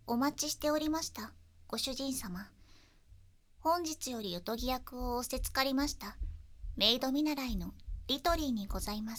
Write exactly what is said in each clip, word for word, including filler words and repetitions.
お待ちしておりました、ご主人様。本日よりゆとぎ役を仰せつかりました、メイド見習いのリトリーにございます。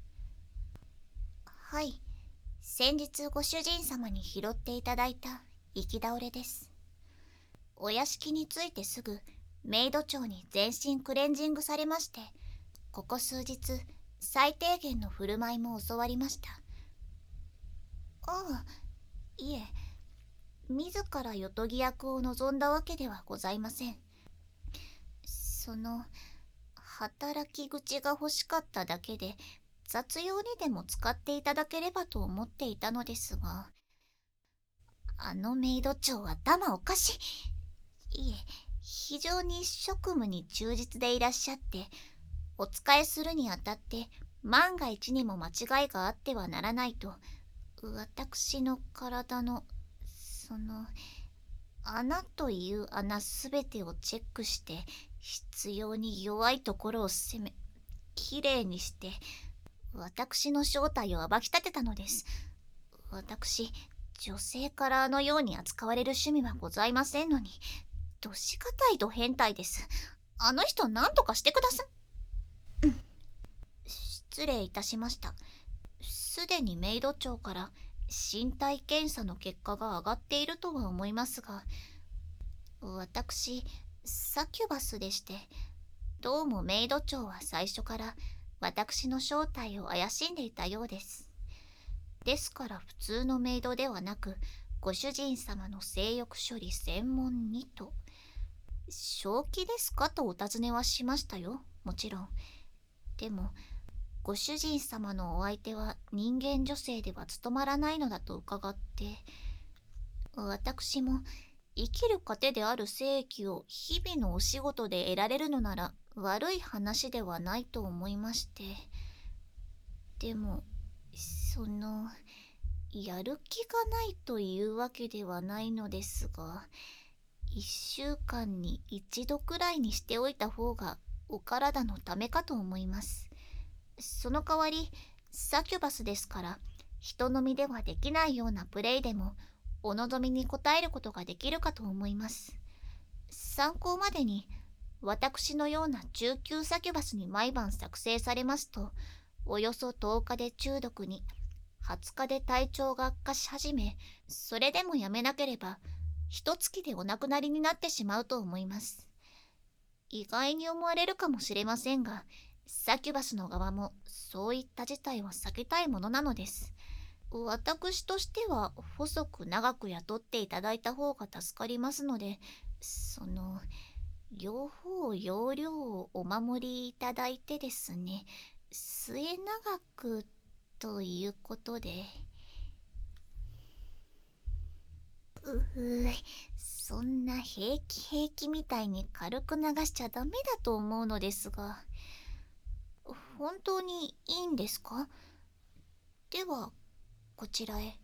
はい、先日ご主人様に拾っていただいた行き倒れです。お屋敷に着いてすぐ、メイド長に全身クレンジングされまして、ここ数日、最低限の振る舞いも教わりました。ああ、いえ、自らよとぎ役を望んだわけではございません。その、働き口が欲しかっただけで、雑用にでも使っていただければと思っていたのですが、あのメイド長は頭おかしい。いえ、非常に職務に忠実でいらっしゃって、お仕えするにあたって万が一にも間違いがあってはならないと、私の体の、その、穴という穴すべてをチェックして、必要に弱いところを攻め、きれいにして、私の正体を暴き立てたのです。私、女性からあのように扱われる趣味はございませんのに、どしがたいと変態です。あの人何とかしてください。うん、失礼いたしました。すでにメイド長から身体検査の結果が上がっているとは思いますが、私、サキュバスでして、どうもメイド長は最初から私の正体を怪しんでいたようです。ですから普通のメイドではなく、ご主人様の性欲処理専門にと。正気ですかとお尋ねはしましたよ、もちろん。でも、ご主人様のお相手は人間女性では務まらないのだと伺って、私も生きる糧である精液を日々のお仕事で得られるのなら悪い話ではないと思いまして。でも、その、やる気がないというわけではないのですが、一週間に一度くらいにしておいた方がお体のためかと思います。その代わり、サキュバスですから、人飲みではできないようなプレイでも、お望みに応えることができるかと思います。参考までに、私のような中級サキュバスに毎晩作成されますと、およそとおかで中毒に、はつかで体調が悪化し始め、それでもやめなければ、一月でお亡くなりになってしまうと思います。意外に思われるかもしれませんが、サキュバスの側もそういった事態を避けたいものなのです。私としては細く長く雇っていただいた方が助かりますので、その、両方要領をお守りいただいてですね、末永くということで。ううそんな平気平気みたいに軽く流しちゃダメだと思うのですが、本当にいいんですか？ではこちらへ。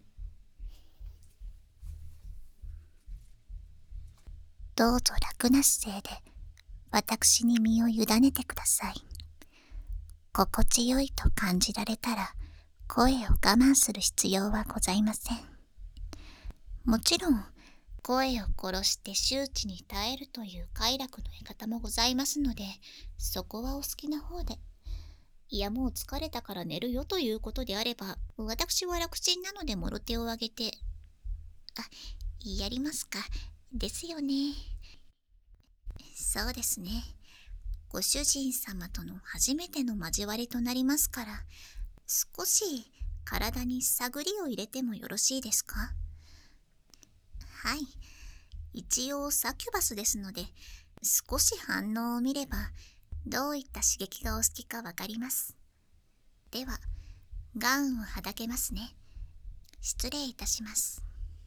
どうぞ楽な姿勢で私に身を委ねてください。心地よいと感じられたら声を我慢する必要はございません。もちろん声を殺して周知に耐えるという快楽の得方もございますので、そこはお好きな方で。いや、もう疲れたから寝るよということであれば、私は楽ちんなのでもろ手を挙げて。あ、やりますか。ですよね。そうですね。ご主人様との初めての交わりとなりますから、少し体に探りを入れてもよろしいですか？はい。一応サキュバスですので、少し反応を見れば、どういった刺激がお好きかわかります。では、ガウンをはだけますね。失礼いたします。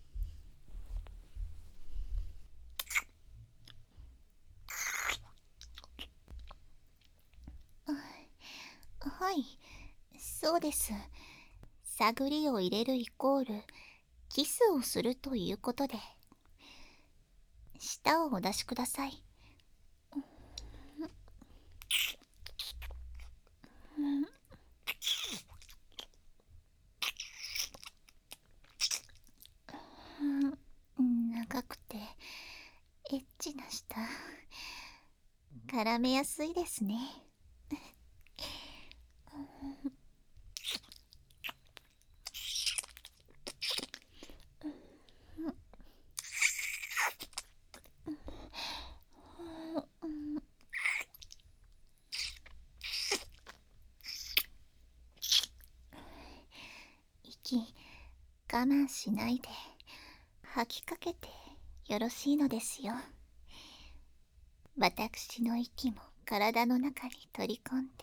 はい、そうです。探りを入れるイコール、キスをするということで。舌をお出しください。 絡めやすいですね。息我慢しないで吐きかけてよろしいのですよ。私の息も体の中に取り込んで、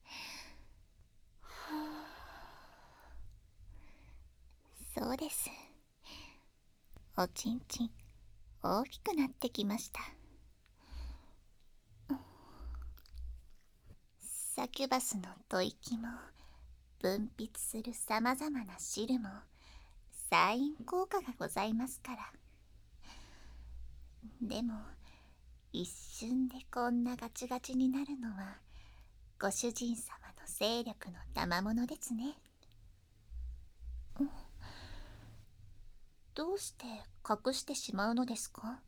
そうです。おちんちん大きくなってきました。サキュバスの吐息も分泌するさまざまな汁もサイン効果がございますから。でも一瞬でこんなガチガチになるのはご主人様の勢力の賜物ですね。どうして隠してしまうのですか？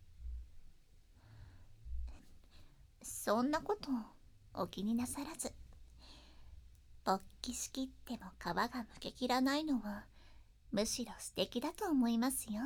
そんなことお気になさらず、勃起しきっても皮がむけきらないのはむしろ素敵だと思いますよ。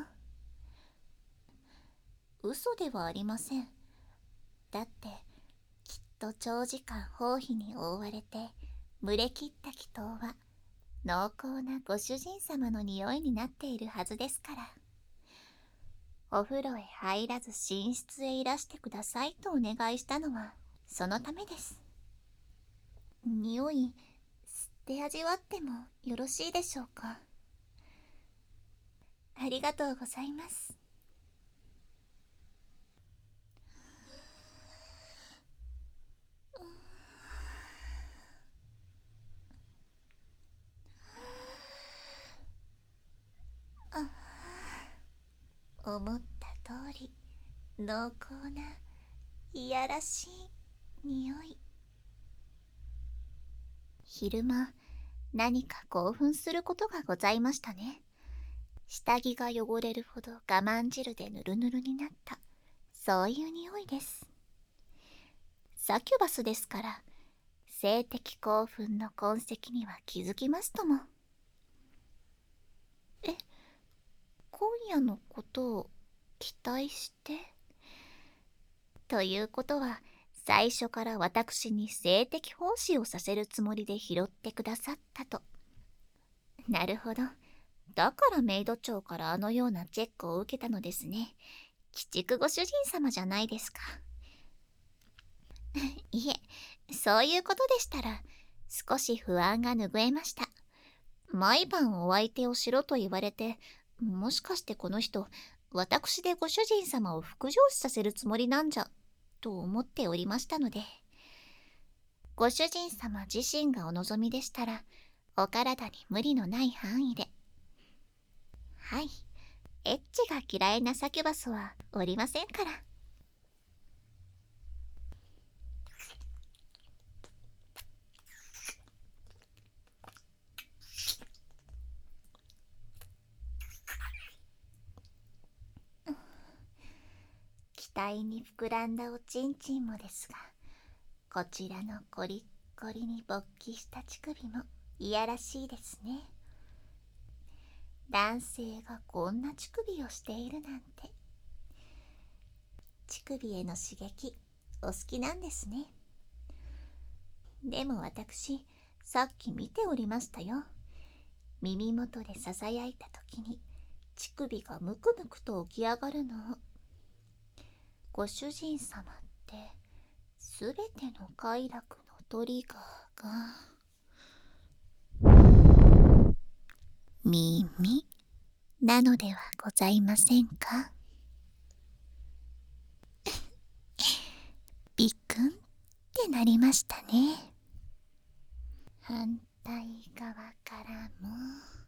嘘ではありません。だってきっと長時間包皮に覆われて蒸れ切った気筒は濃厚なご主人様の匂いになっているはずですから。お風呂へ入らず寝室へいらしてくださいとお願いしたのはそのためです。匂い吸って味わってもよろしいでしょうか？ありがとうございます。思った通り濃厚ないやらしい匂い。昼間何か興奮することがございましたね。下着が汚れるほど我慢汁でぬるぬるになった、そういう匂いです。サキュバスですから性的興奮の痕跡には気づきますとも。え、今夜のことを期待して？ということは最初から私に性的奉仕をさせるつもりで拾ってくださったと。なるほど。だからメイド長からあのようなチェックを受けたのですね。鬼畜ご主人様じゃないですか。いえ、そういうことでしたら少し不安が拭えました。毎晩お相手をしろと言われて、もしかしてこの人私でご主人様を復上しさせるつもりなんじゃと思っておりましたので。ご主人様自身がお望みでしたらお体に無理のない範囲で。はい、エッチが嫌いなサキュバスはおりませんから。期待に膨らんだおちんちんもですが、こちらのコリッコリに勃起した乳首もいやらしいですね。男性がこんな乳首をしているなんて。乳首への刺激お好きなんですね。でも私さっき見ておりましたよ。耳元でささやいた時に乳首がムクムクと起き上がるのを。ご主人様ってすべての快楽のトリガーが耳なのではございませんか？ビクンってなりましたね。反対側からも。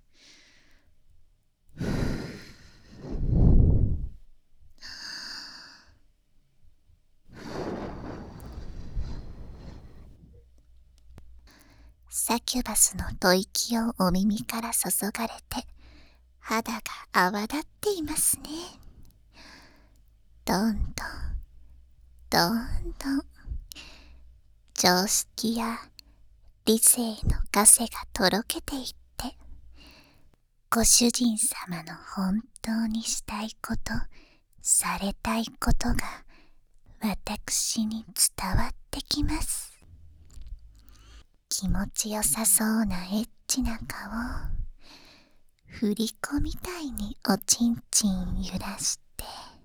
サキュバスの吐息をお耳から注がれて肌が泡立っていますね。どんどんどんどん常識や理性の枷がとろけていって、ご主人様の本当にしたいこと、されたいことが私に伝わってきます。気持ちよさそうなエッチな顔、振り子みたいにおちんちん揺らして、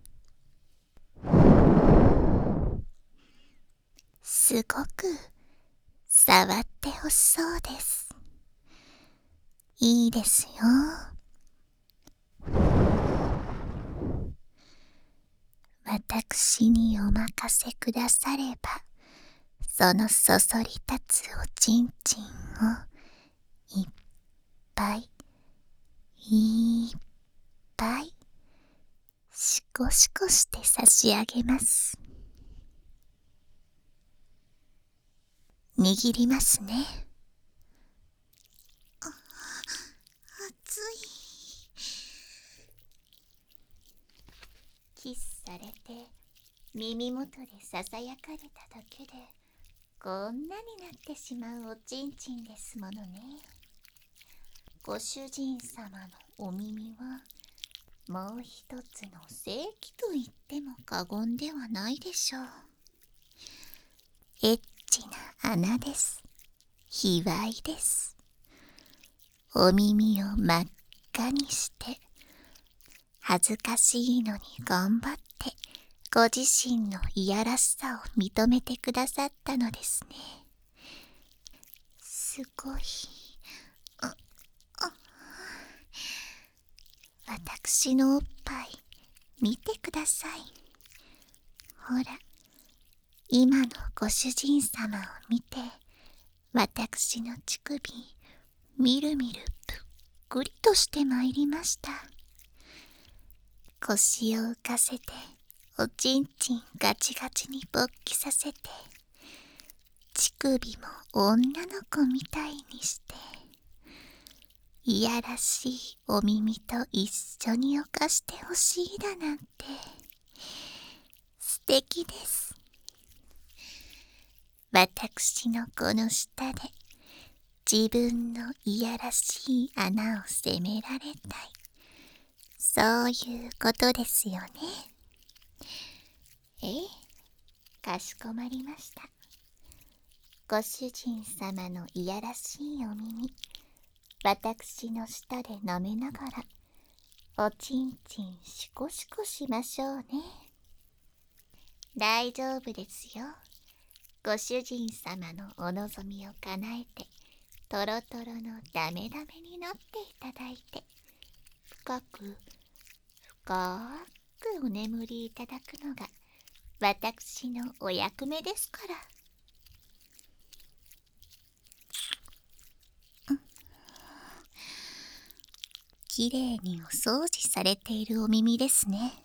すごく触ってほしそうです。いいですよ。私にお任せくだされば、そのそそり立つおちんちんをいっぱいいっぱいシコシコして差し上げます。握りますね。あ、熱い。キスされて耳元でささやかれただけでこんなになってしまうおちんちんですものね。ご主人様のお耳はもう一つの聖器と言っても過言ではないでしょう。エッチな穴です。卑猥です。お耳を真っ赤にして恥ずかしいのに頑張ってご自身のいやらしさを認めてくださったのですね。すごい。あ、あ、私のおっぱい見てください。ほら、今のご主人様を見て、私の乳首みるみるぷっくりとしてまいりました。腰を浮かせておちんちんガチガチに勃起させて、乳首も女の子みたいにして、いやらしいお耳と一緒に犯してほしいだなんて素敵です。私のこの舌で自分のいやらしい穴を責められたい、そういうことですよね。ええ、かしこまりました。ご主人様のいやらしいお耳、私の舌で舐めながらおちんちんシコシコしましょうね。大丈夫ですよ。ご主人様のお望みを叶えてトロトロのダメダメになっていただいて、深く深くお眠りいただくのが私のお役目ですから。きれいにお掃除されているお耳ですね。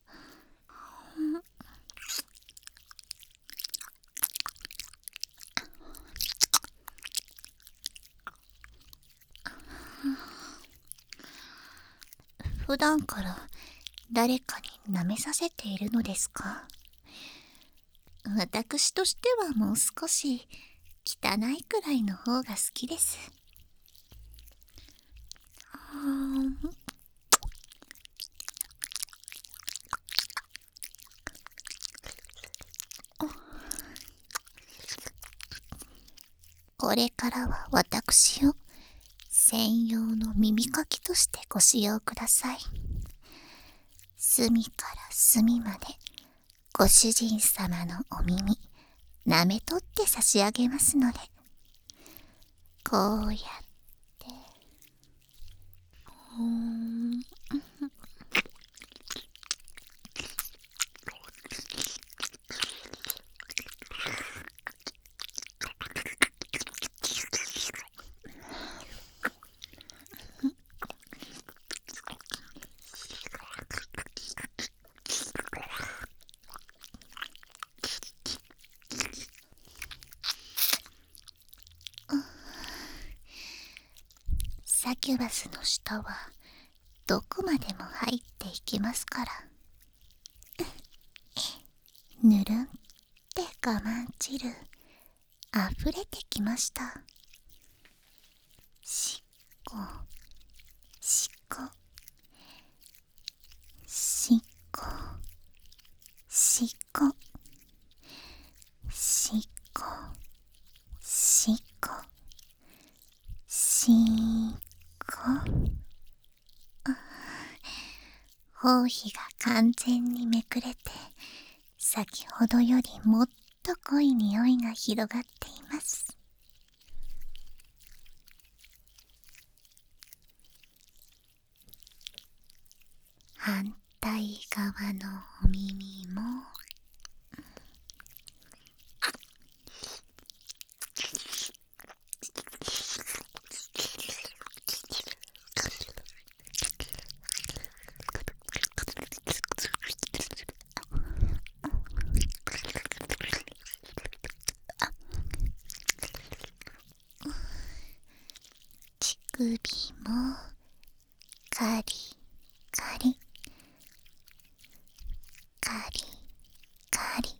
普段から誰かに舐めさせているのですか？私としてはもう少し汚いくらいの方が好きです。これからは私を専用の耳かきとしてご使用ください。隅から隅までご主人様のお耳舐め取って差し上げますので、こうやってほーんサキュバスの舌はどこまでも入っていきますから。ぬるん我慢汁あふれてきました。しっこしっこしっこしっこしっこしっこしっこ。包皮が完全にめくれて、先ほどよりもっと濃い匂いが広がっています。反対側のお耳も乳首もカリカリカリカリ。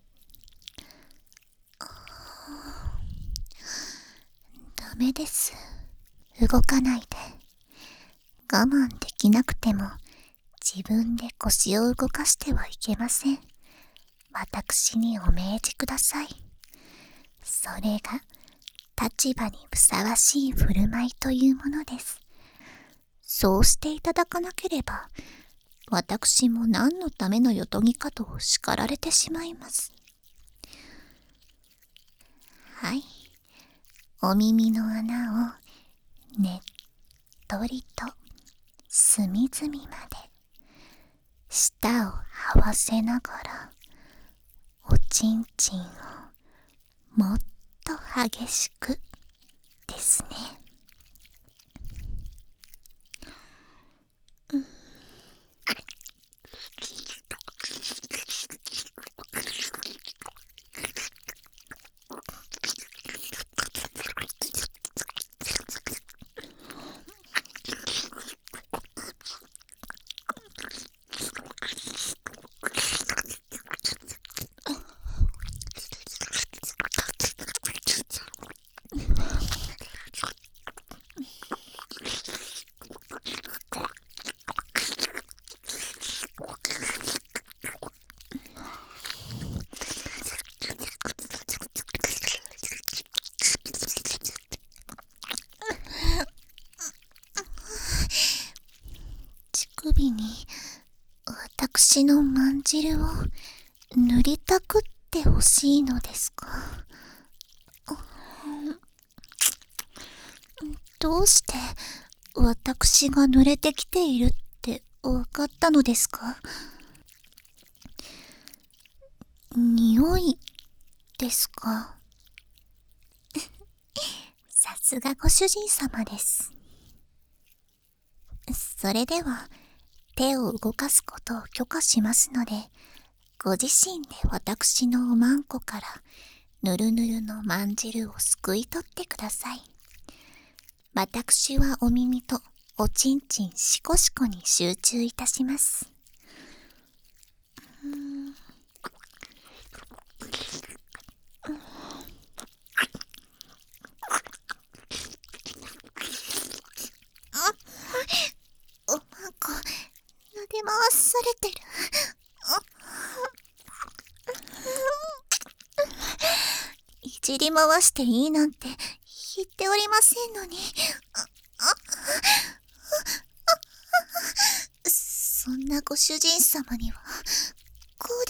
ダメです。動かないで。我慢できなくても自分で腰を動かしてはいけません。私にお命じください。それが立場にふさわしい振る舞いというものです。そうしていただかなければ、私も何のためのよとぎかと叱られてしまいます。はい、お耳の穴をねっとりと隅々まで舌を這わせながら、おちんちんをもっと激しくですね。うん、乳首に私のまんじるを塗りたくってほしいのですか？どうして私が濡れてきているってわかったのですか？匂いですか？さすがご主人様です。それでは手を動かすことを許可しますので、ご自身で私のおまんこからぬるぬるのまんじるをすくい取ってください。私はお耳とおちんちんしこしこに集中いたします。うーんあ、おまんこ撫で回されてる。いじり回していいなんて言っておりませんのに。そんなご主人様にはこうです。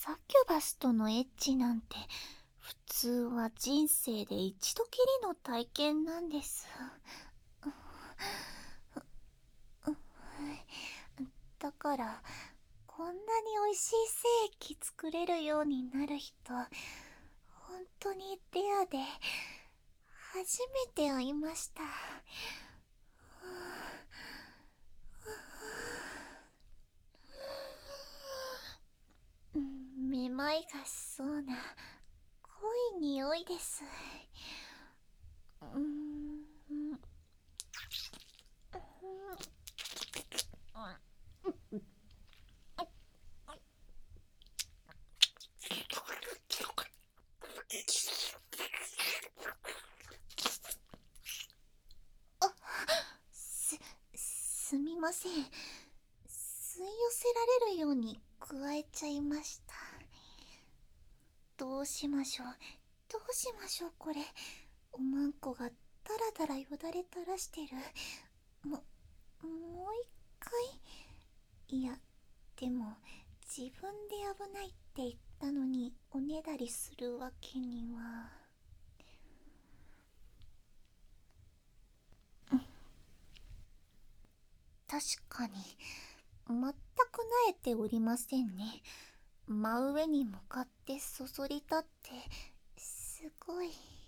サキュバスとのエッチなんて普通は人生で一度きりの体験なんです。だからこんなに美味しい精液作れるようになる人、本当にレアで初めて会いました。めまいがしそうな濃い匂いです。うーんあ、す、すみません。吸い寄せられるように加えちゃいました。どうしましょう。どうしましょうこれ。おまんこがだらだらよだれ垂らしてる。も、もう一回。いや、でも自分で危ないって言ったのにおねだりするわけには。確かに全く萎えておりませんね。真上に向かってそそり立って、すごい。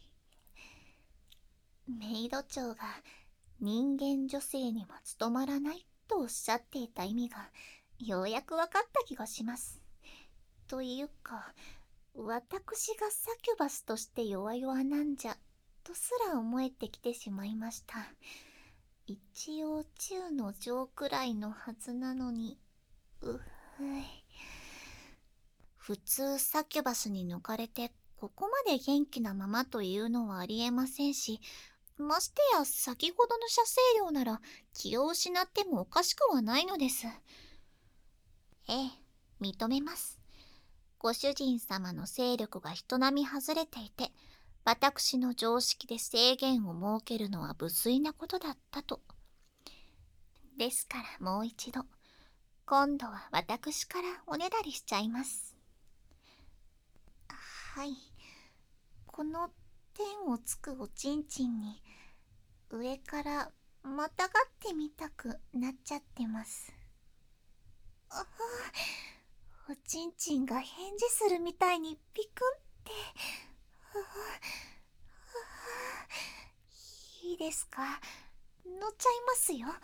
メイド長が人間女性には務まらないとおっしゃっていた意味がようやく分かった気がします。というか、私がサキュバスとして弱々なんじゃとすら思えてきてしまいました。一応中の上くらいのはずなのに。うっふい。普通サキュバスに抜かれてここまで元気なままというのはありえませんし、ましてや先ほどの射精量なら気を失ってもおかしくはないのです。ええ、認めます。ご主人様の勢力が人並み外れていて、私の常識で制限を設けるのは無粋なことだったと。ですからもう一度、今度は私からおねだりしちゃいます。はい。この天をつくおちんちんに上からまたがってみたくなっちゃってます。ああ、おちんちんが返事するみたいにピクンって。ああ、いいですか？乗っちゃいますよ。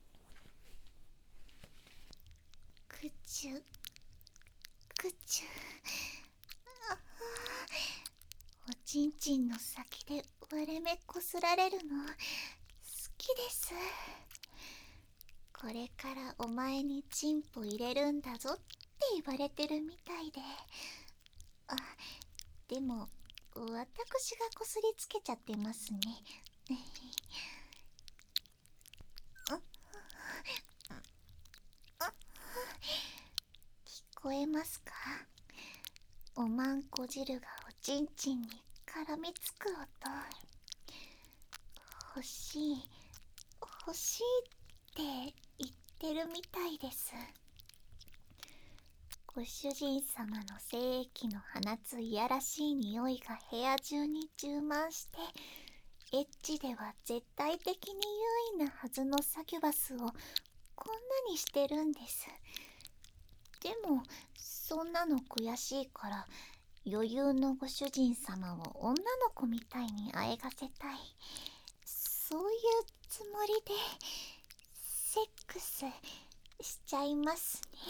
くちゅくちゅ。ああ、おちんちんの先で割れ目こすられるの好きです。これからお前にチンポ入れるんだぞって言われてるみたいで。あ、でも私がこすりつけちゃってますね。聞こえますか？おまんこ汁がおちんちんに絡みつく音。欲しい欲しいって言ってるみたいです。ご主人様の精液の放ついやらしい匂いが部屋中に充満して、エッチでは絶対的に優位なはずのサキュバスをこんなにしてるんです。でもそんなの悔しいから余裕のご主人様を女の子みたいにあえがせたい。そういうつもりでセックスしちゃいますね。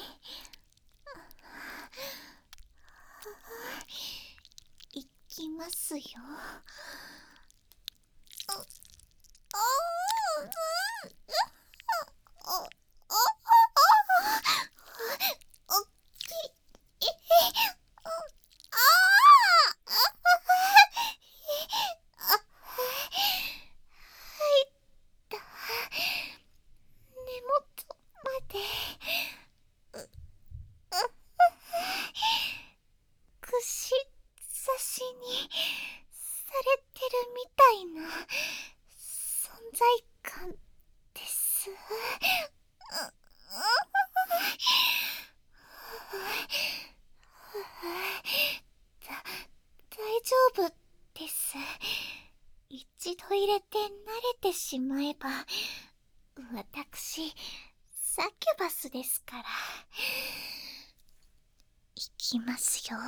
いきますよ。ああああおっきい。ああ入った根元まで。串刺しにされてるみたいな存在感です。 夫です。一度入れて慣れてしまえば、私、サキュバスですから。いきますよ。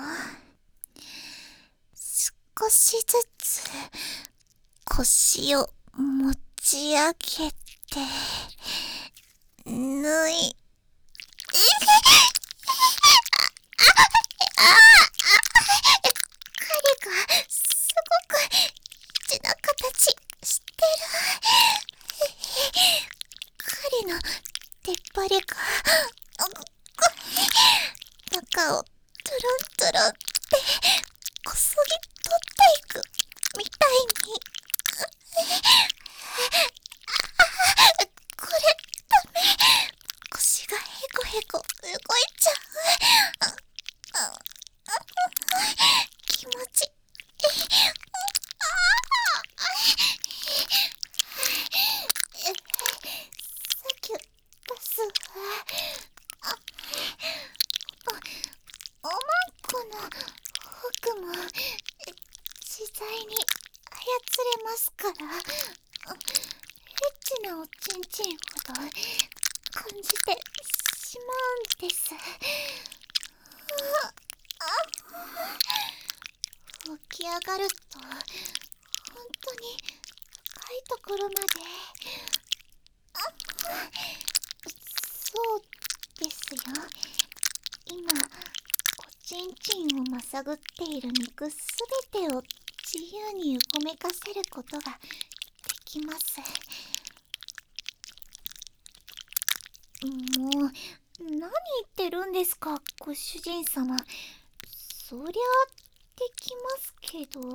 少しずつ腰を持ち上げて、ぬい、彼がすごくエッチな形してる。彼の出っ張りが中をトゥルントゥルンってこそぎ取っていくみたいに。これダメ。腰がヘコヘコ動いちゃう。気持ちいい。サキュバスはおまんこの僕も自在に操れますから、エッチなおちんちんほど感じてしまうんです。起き上がると本当に深いところまで。そうですよ。今おちんちんをまさぐっている肉すべてを自由にうごめかせることができます。もう何言ってるんですか、ご主人様。そりゃできますけど。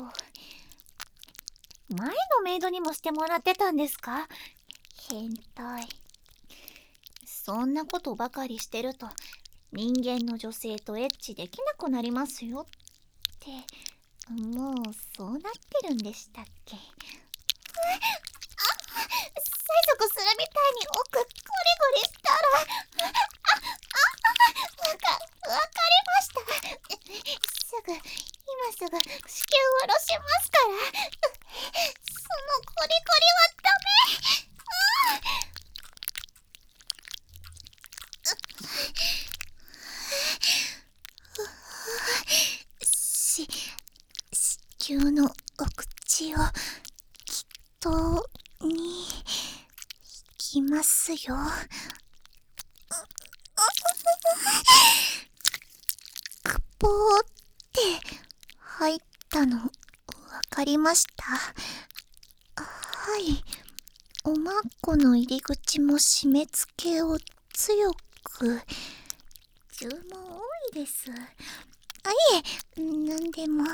前のメイドにもしてもらってたんですか？変態。そんなことばかりしてると人間の女性とエッチできなくなりますよって、もうそうなってるんでしたっけ？あ、催促するみたいに奥ゴリゴリしたら、あ、あ、わか、わかりました。すぐ、今すぐ子宮を下ろしますから。そのゴリゴリはダメ。し、子宮のお口をきっとに引きますよ。くぽーって入ったのわかりました。はい。おまんこの入り口も締め付けを強く。注文多いです。あ、いえ、なんでも。あ、あ、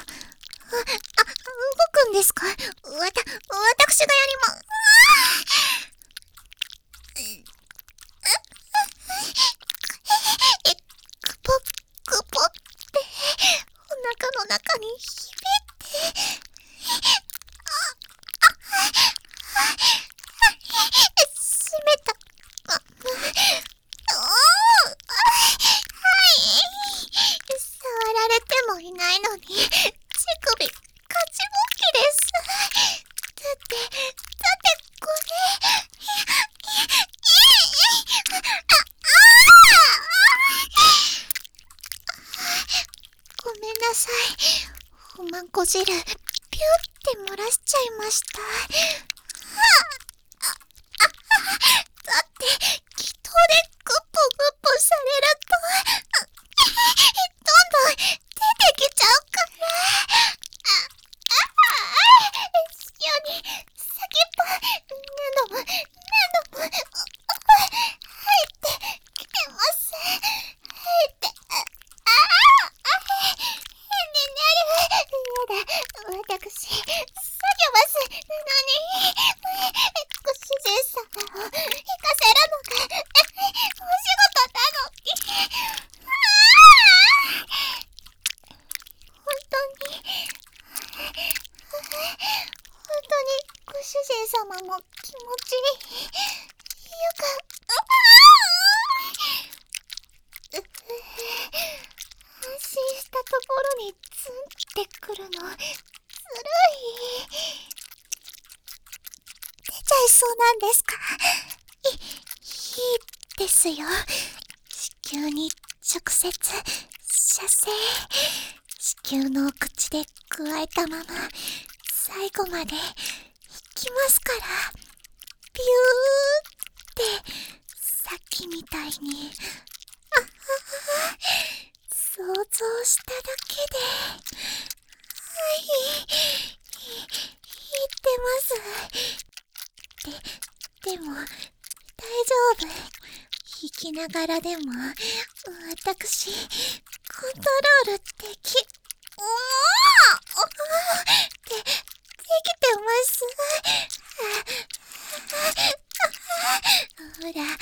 動くんですか？わた、私がやりま、え、くぽ、くぽって、お腹の中にひびって、閉めた。あ、おー、触られてもいないのに、乳首、勝ちぼっきです。だって、だってこれ、ごめんなさい。おまんこ汁、ピューって漏らしちゃいました。だって、気筒でグッポグッポされると、どんどん出てきちゃうから。子宮に先っぽ何度も何度も入ってきてます。入って、ああ、変になる。やだ、私、作業バスなのに、ご主人様を行かせるのがお仕事なのに。本当に、本当にご主人様も気持ちいい。よかった。安心したところにツンってくるのそうなんですか？い、いいですよ。子宮に直接射精。子宮の口でくわえたまま最後までいきますから。ビューってさっきみたいに。あはは、想像しただけで、はい、い、いってます。で、でも、大丈夫。弾きながらでも、私、コントロールでき、おーで、できてます。ほら、ほら、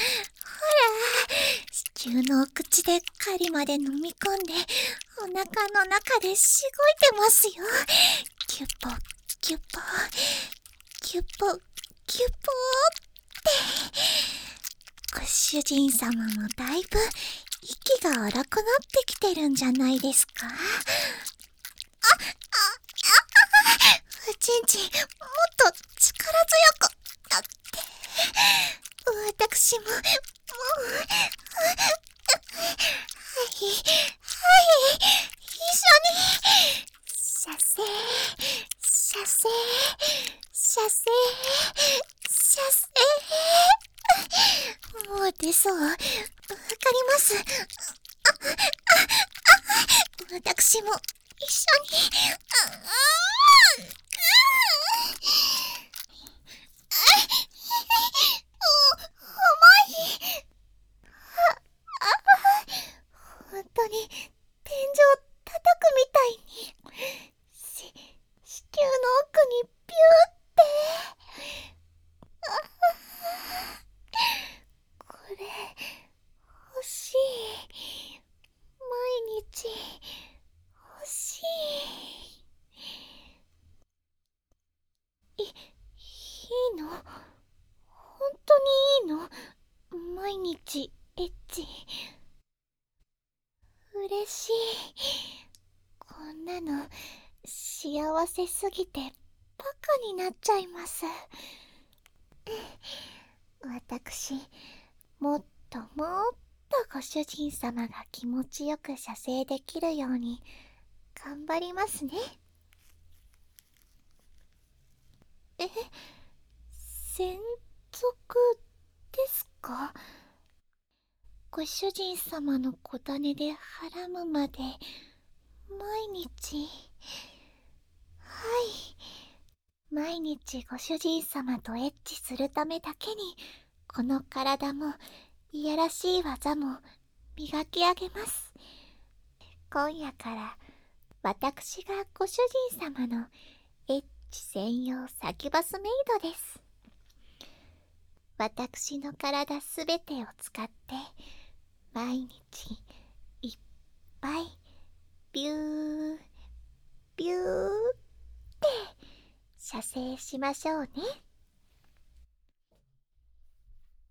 子宮の口で狩りまで飲み込んで、お腹の中でしごいてますよ。キュポ、キュポ、キュポ、キュポって。ご主人様もだいぶ息が荒くなってきてるんじゃないですか？あ、あ、あ、おちんちん、もっと力強く、だって。私も、もう、はい、はい、一緒に、射精、射精、射精、射精。もう出そう。わかります。あ、あ、あ、私も一緒に。あ、あ、お、重い。本当に天井叩くみたいに、し、子宮の奥にビューって。これ欲しい。毎日欲しい。い、いいの？本当にいいの？毎日エッチ。嬉しい。こんなの幸せすぎてバカになっちゃいます。私、もっともっとご主人様が気持ちよく射精できるように頑張りますね。え、専属ですか？ご主人様の小種ではらむまで毎日。はい、毎日ご主人様とエッチするためだけに、この体もいやらしい技も磨き上げます。今夜から私がご主人様のエッチ専用サキュバスメイドです。私の体すべてを使って毎日いっぱいビュービューって射精しましょうね。